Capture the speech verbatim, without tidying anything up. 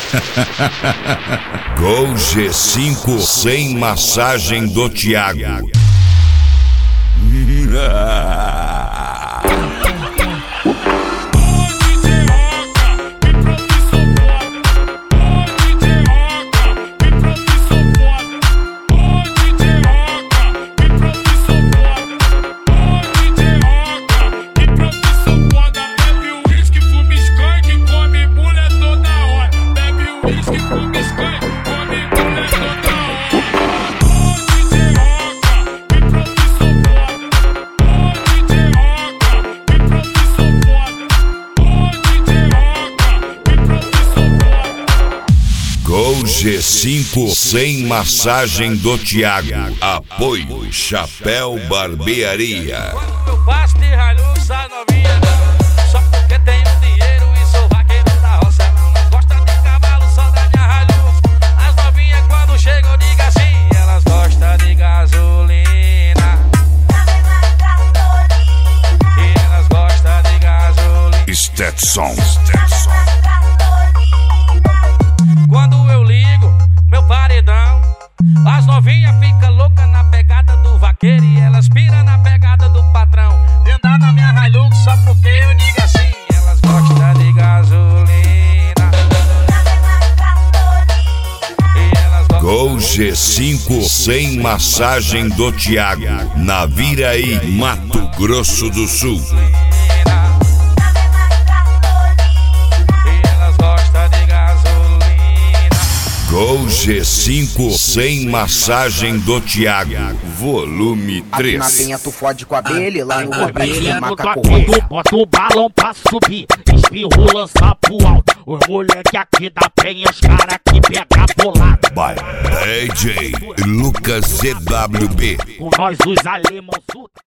Gol G cinco sem massagem do Thiago. Gol G cinco sem massagem do Thiago. Apoio Chapéu Barbearia. Eu passo de Hilux, a novinha não, só porque tenho dinheiro e sou vaqueiro da roça. Ela não gosta de cavalo, só da minha Hilux. As novinhas quando chegam diga assim, elas gostam de gasolina. E elas gostam de gasolina. Stetson, Stetson. Quando eu ligo meu paredão, as novinhas ficam loucas na pegada do vaqueiro e elas piram na pegada do patrão. De andar na minha Hilux só porque eu digo assim, elas gostam de gasolina. E elas gostam. Gol G cinco sem massagem do Thiago. Naviraí, Mato Grosso do Sul. Gol G cinco sem massagem do Thiago. Volume três. Aqui na penha tu fode com a abelha, lá no complexo macaco. Bota o balão pra subir, espirro lança pro alto. Os moleque aqui da penha, os cara que pega bolado. By D J Lucas Z W B. Com nós os alemão